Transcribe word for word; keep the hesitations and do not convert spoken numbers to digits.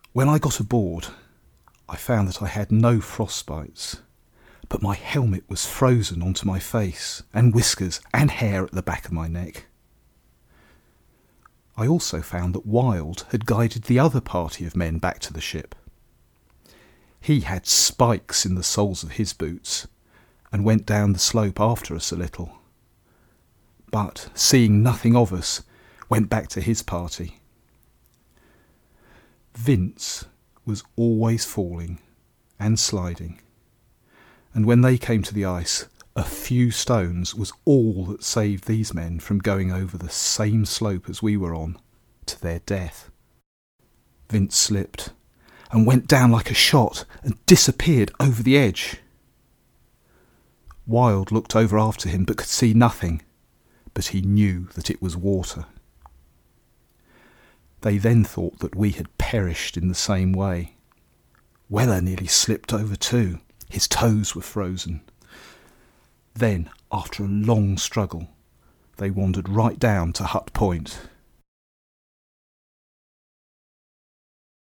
When I got aboard, I found that I had no frostbites, but my helmet was frozen onto my face, and whiskers and hair at the back of my neck. I also found that Wild had guided the other party of men back to the ship. He had spikes in the soles of his boots, and went down the slope after us a little, but, seeing nothing of us, went back to his party. Vince was always falling and sliding, and when they came to the ice, a few stones was all that saved these men from going over the same slope as we were on, to their death. Vince slipped and went down like a shot and disappeared over the edge. Wild looked over after him but could see nothing, but he knew that it was water. They then thought that we had perished in the same way. Weller nearly slipped over too. His toes were frozen. Then, after a long struggle, they wandered right down to Hut Point.